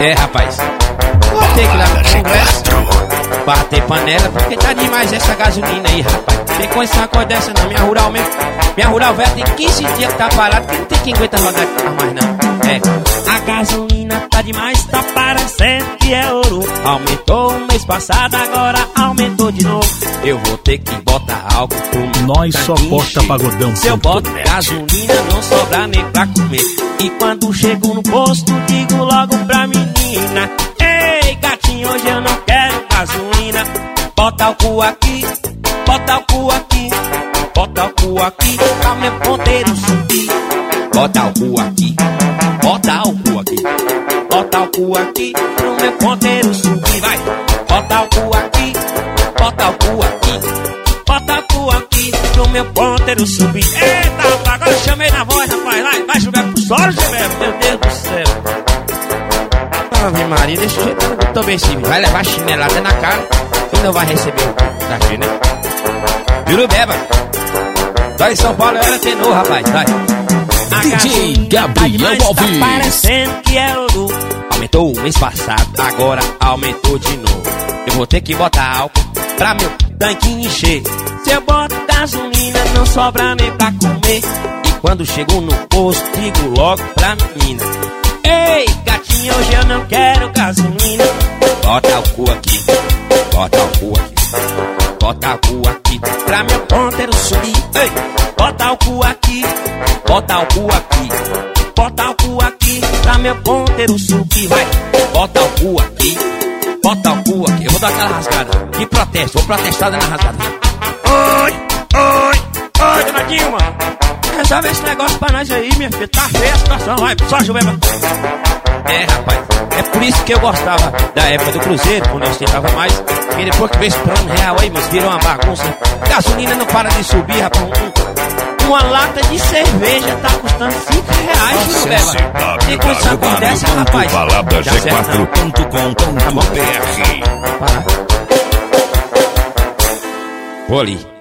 É, rapaz, vou ter que ir lá no Congresso bater panela, porque tá demais essa gasolina aí, rapaz. Tem condição com dessa não, minha rural mesmo. Minha rural velha tem 15 dias que tá parado, que não tem quem aguenta rodar mais não. É, a gasolina tá demais, tá parecendo que é ouro. Aumentou o mês passado, agora aumentou de novo. Eu vou ter que botar álcool pro Nós só porta pagodão. Se eu boto gasolina, não sobra nem pra comer. E quando chego no posto, digo logo pra menina: ei, gatinho, hoje eu não quero gasolina. Bota o cu aqui, bota o cu aqui, bota o cu aqui, pra meu ponteiro subir. Bota o cu aqui, bota o cu aqui, bota o cu aqui, pro meu ponteiro subir. Vai, bota o cu aqui, bota o cu aqui, bota o cu aqui, pro meu ponteiro subir. Eita, agora eu chamei na voz, rapaz. Vai jogar pro solo, Gilberto, meu Deus do céu. Ave Maria, desse jeito eu tô bem sim. Vai levar chinelada na cara e não vai receber o cachê, né? Jurubeba. Vai em São Paulo, eu era tenor, rapaz, vai. DJ Gabriel Alves. Tá parecendo que é ouro. Aumentou o mês passado, agora aumentou de novo. Eu vou ter que botar álcool pra meu tanque encher. Se eu boto gasolina, não sobra nem pra comer. E quando chego no posto, digo logo pra menina: ei, gatinho, hoje eu não quero gasolina. Bota o cu aqui, bota o cu aqui, bota o cu aqui, pra meu ponteiro subir. Ei, bota o cu aqui, bota o cu aqui, bota o cu aqui, pra meu ponteiro subir. Vai, bota o cu aqui, bota o cu aqui. Eu vou dar aquela rasgada de protesto, vou protestar dando rasgada. Oi, dona Dilma, resolve esse negócio pra nós aí, minha filha. Tá feia a situação, vai, só Juvema. É, rapaz, é por isso que eu gostava da época do Cruzeiro, quando eu ostentava mais. E depois que veio esse plano real aí, mas virou uma bagunça. Gasolina não para de subir, rapaz. Uma lata de cerveja tá custando R$5, Juvema. Tem condição com dessa, rapaz? G4.com.br. Vou ali.